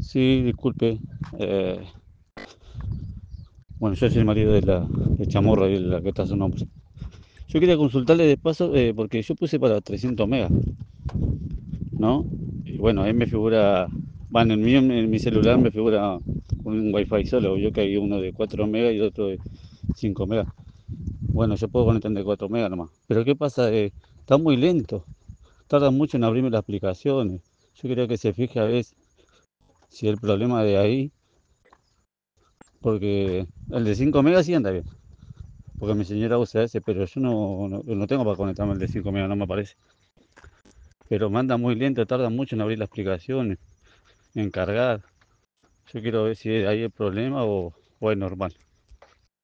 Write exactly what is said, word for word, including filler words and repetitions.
Sí, disculpe. eh, bueno, yo soy el marido de la de Chamorra y la que está su nombre. Yo quería consultarle de paso, eh, porque yo puse para trescientos megas, ¿no? Y bueno, ahí me figura, van en mi, en mi celular me figura un wifi solo. Yo que hay uno de cuatro megas y otro de cinco megas. Bueno, yo puedo conectar de cuatro megas nomás. Pero ¿qué pasa? Eh, está muy lento. Tarda mucho en abrirme las aplicaciones. Yo quería que se fije a ver si el problema de ahí, porque el de cinco megas sí anda bien. Porque mi señora usa ese, pero yo no, no, no tengo para conectarme al de cinco megas, no me aparece. Pero manda muy lento, tarda mucho en abrir la explicación, en cargar. Yo quiero ver si ahí hay el problema o, o es normal.